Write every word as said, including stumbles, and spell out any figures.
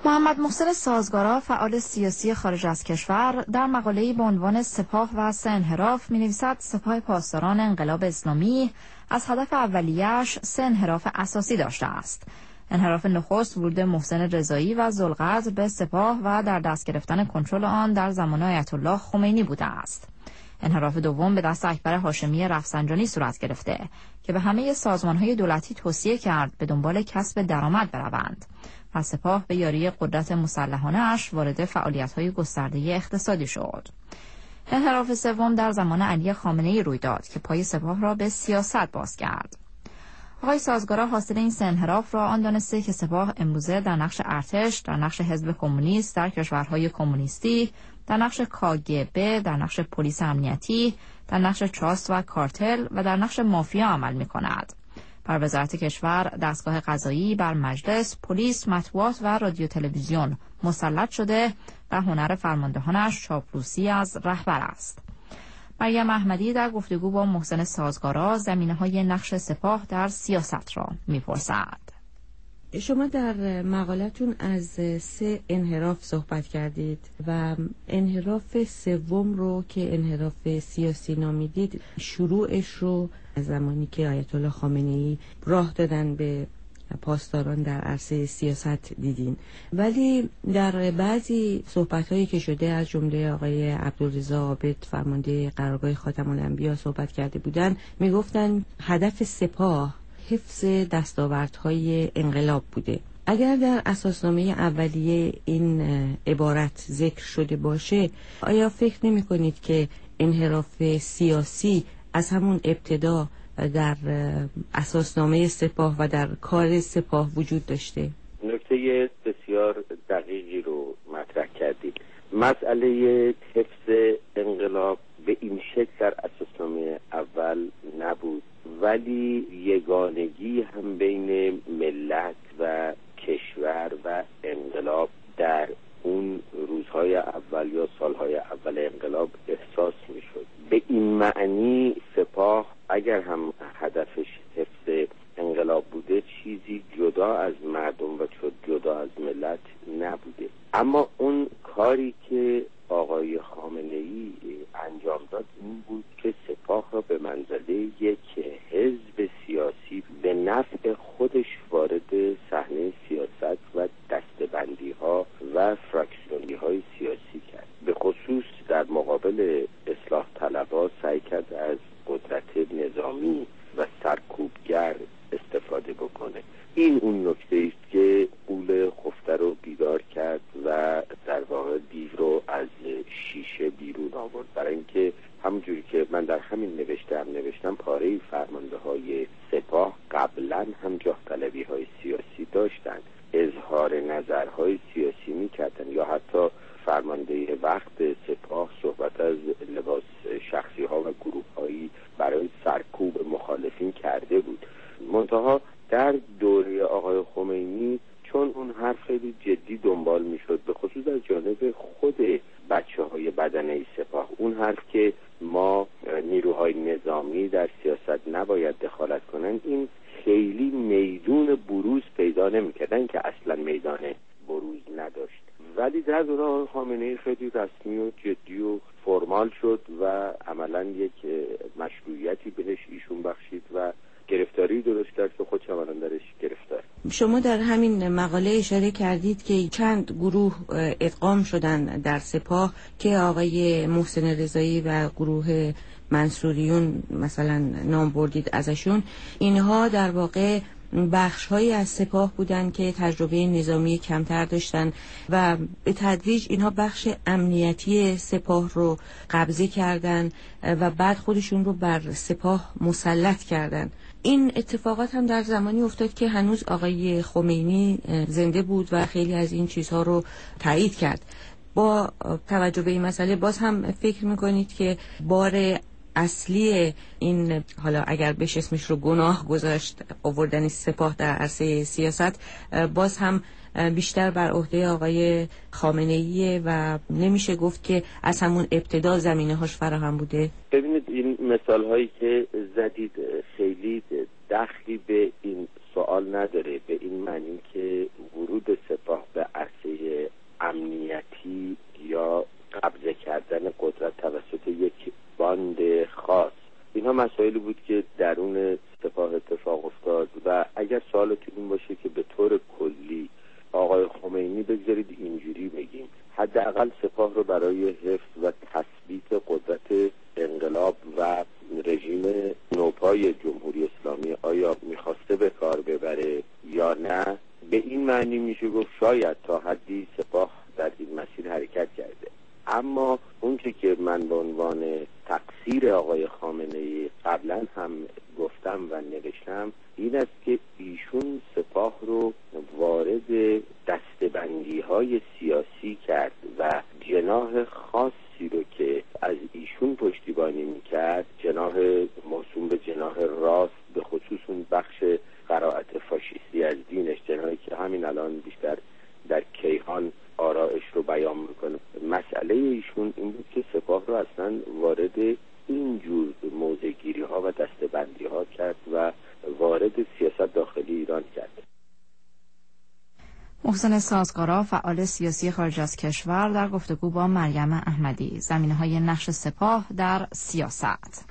محمد محسن سازگارا، فعال سیاسی خارج از کشور، در مقاله‌ای با عنوان سپاه و سه انحراف می‌نویسد سپاه پاسداران انقلاب اسلامی از هدف اولیه‌اش سه انحراف اساسی داشته است. انحراف نخست ورود محسن رضایی و ذوالقدر به سپاه و در دست گرفتن کنترل آن در زمان آیت الله خمینی بوده است. انحراف دوم به دست اکبر هاشمی رفسنجانی صورت گرفته که به همه سازمان‌های دولتی توصیه کرد به دنبال کسب درآمد بروند و سپاه به یاری قدرت مسلحانه‌اش وارد فعالیت‌های گسترده اقتصادی شد. انحراف سوم در زمان علی خامنه‌ای روی داد که پای سپاه را به سیاست باز کرد. آقای سازگارا حاصل این سه انحراف را آن دانسته که سپاه امروزه در نقش ارتش، در نقش حزب کمونیست در کشورهای کمونیستی، در نقش کاگبه، در نقش پلیس امنیتی، در نقش چاست و کارتل و در نقش مافیا عمل می‌کند. بر وزارت کشور، دستگاه قضایی، بر مجلس، پلیس، مطبوعات و رادیو تلویزیون مسلط شده و هنر فرماندهانش چاپلوسی از رهبر است. مریم احمدی در گفتگو با محسن سازگارا زمینه‌های نقش سپاه در سیاست را می‌پرسد. شما در مقالتون از سه انحراف صحبت کردید و انحراف سوم رو که انحراف سیاسی نامیدید، شروعش رو از زمانی که آیت الله خامنه‌ای راه دادن به پاسداران در عرصه سیاست دیدین، ولی در بعضی صحبت‌هایی که شده از جمله آقای عبدالرضا عابد فرمانده قرارگاه خاتم الانبیا صحبت کرده بودن، میگفتن هدف سپاه حفظ دستاوردهای انقلاب بوده. اگر در اساسنامه اولیه این عبارت ذکر شده باشه، آیا فکر نمی کنید که انحراف سیاسی از همون ابتدا در اساسنامه سپاه و در کار سپاه وجود داشته؟ نکته بسیار دقیقی رو مطرح کردید. مسئله حفظ انقلاب به این شکل در اساسنامه اول نبود، ولی یگانگی هم بین ملت و کشور و انقلاب در اون روزهای اول یا سالهای اول انقلاب احساس می شد. به این معنی سپاه اگر هم هدفش حفظ انقلاب بوده، چیزی جدا از مردم و جدا از ملت نبوده. اما اون کاری که آقای خامنه‌ای انجام داد این بود که سپاه را به منزله یک حزب سیاسی به نفع خودش وارد صحنه سیاست و دسته‌بندی ها و فراکسیونی های سیاسی کرد. به خصوص در مقابل اصلاح طلبها سعی کرد از قدرت نظامی و سرکوبگر استفاده بکنه. این اون نکته است که غول خفته رو بیدار کرد و در واقع دیو رو از شیشه بیرون آورد. برای اینکه همونجوری که من در همین نوشته هم نوشتم، پاره فرمانده های سپاه قبلا هم جاه طلبی های سیاسی داشتن، اظهار نظرهای سیاسی میکردن، یا حتی فرمانده وقت سپاه صحبت از لباس شخصی ها و گروه هایی برای سرکوب مخالفین کرده بود. منتها در دوره آقای خمینی چون اون حرف خیلی جدی دنبال میشد، به خصوص از جانب خود بچه های بدنه سپاه، اون حرف که ما نیروهای نظامی در سیاست نباید دخالت کنن، این خیلی میدون بروز پیدا نمیکردن که اصلا میدان بروز نداشت. ولی در دوره آقای خامنه‌ای خیلی رسمی و جدی و فرمال شد و عملا یک مشروعیتی بهش ایشون بخشید و گرفتاری درست کرد که خودش عملا درش گرفتار. شما در همین مقاله اشاره کردید که چند گروه ادغام شدن در سپاه که آقای محسن رضایی و گروه منصوریون مثلا نام بردید ازشون. اینها در واقع بخش هایی از سپاه بودن که تجربه نظامی کمتر داشتن و به تدریج اینها بخش امنیتی سپاه رو قبضه کردن و بعد خودشون رو بر سپاه مسلط کردن. این اتفاقات هم در زمانی افتاد که هنوز آقای خمینی زنده بود و خیلی از این چیزها رو تایید کرد. با توجه به این مسئله باز هم فکر میکنید که بار اصلی این، حالا اگر بهش اسمش رو گناه گذاشت، آوردن سپاه در عرصه سیاست، باز هم بیشتر بر عهده آقای خامنه‌ای و نمیشه گفت که از همون ابتدا زمینه هاش فراهم بوده؟ ببینید این مثال هایی که زدید خیلی دخلی به این سوال نداره، به این معنی که ورود سپاه به عرصه خمینی بگذارید اینجوری بگیم، حداقل سپاه رو برای حفظ و تثبیت قدرت انقلاب و رژیم نوپای جمهوری اسلامی آیا میخواسته به کار ببره یا نه، به این معنی میشه گفت شاید تا حدی سپاه در این مسیر حرکت کرده. اما اون چه که من به عنوان تقصیر آقای خامنه‌ای قبلا هم گفتم و نوشتم این است که ایشون سپاه رو وارد دسته‌بندی‌های سیاسی کرد و جناح خاصی رو که از ایشون پشتیبانی میکرد، جناح موسوم به جناح راست، به خصوص اون بخش قرائت فاشیستی از دینش، جناحی که همین الان بیشتر در کیهان آرایش رو بیان میکنه. مسئله ایشون این بود که سپاه رو اصلا وارد اینجور موضع‌گیری ها و دسته‌بندی ها کرد و وارد سیاست داخلی ایران کرد. محسن سازگارا، فعال سیاسی خارج از کشور، در گفتگو با مریم احمدی، زمینه‌های نقش سپاه در سیاست.